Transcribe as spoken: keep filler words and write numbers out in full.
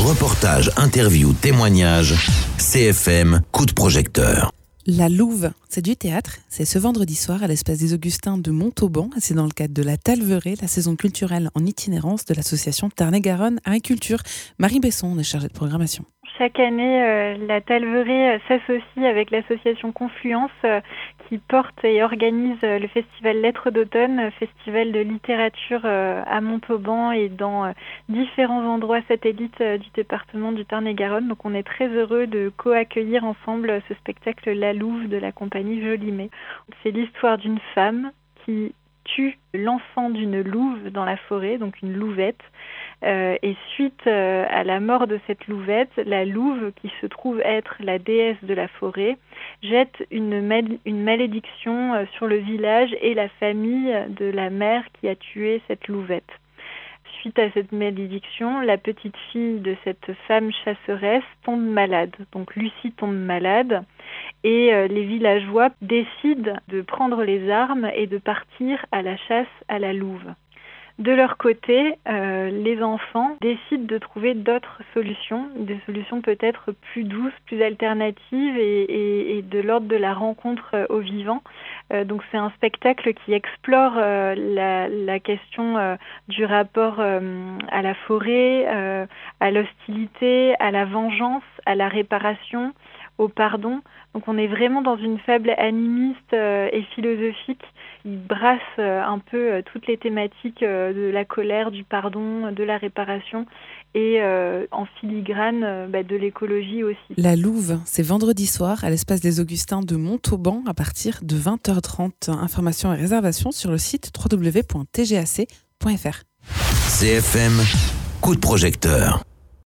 Reportages, interviews, témoignages, C F M, coup de projecteur. La Louve, c'est du théâtre. C'est ce vendredi soir à l'Espace des Augustins de Montauban. C'est dans le cadre de la Talverée, la saison culturelle en itinérance de l'association Tarn-et-Garonne Agriculture. Marie Besson, on est chargée de programmation. Chaque année, euh, la Talverée euh, s'associe avec l'association Confluence euh, qui porte et organise euh, le festival Lettres d'automne, euh, festival de littérature euh, à Montauban et dans euh, différents endroits satellites euh, du département du Tarn-et-Garonne. Donc on est très heureux de co-accueillir ensemble euh, ce spectacle La Louve de la compagnie Jolimet. C'est l'histoire d'une femme qui tue l'enfant d'une louve dans la forêt, donc une louvette. Euh, et suite euh, à la mort de cette louvette, la louve, qui se trouve être la déesse de la forêt, jette une, mal- une malédiction euh, sur le village et la famille de la mère qui a tué cette louvette. Suite à cette malédiction, la petite fille de cette femme chasseresse tombe malade. Donc Lucie tombe malade et euh, les villageois décident de prendre les armes et de partir à la chasse à la louve. De leur côté, euh, les enfants décident de trouver d'autres solutions, des solutions peut-être plus douces, plus alternatives et, et, et de l'ordre de la rencontre euh, au vivant. Euh, donc c'est un spectacle qui explore euh, la, la question euh, du rapport euh, à la forêt, euh, à l'hostilité, à la vengeance, à la réparation, au pardon. Donc on est vraiment dans une fable animiste euh, et philosophique. Il brasse euh, un peu euh, toutes les thématiques euh, de la colère, du pardon, de la réparation et euh, en filigrane euh, bah, de l'écologie aussi. La Louve, c'est vendredi soir à l'Espace des Augustins de Montauban à partir de vingt heures trente. Informations et réservations sur le site w w w point t g a c point f r. C F M, coup de projecteur.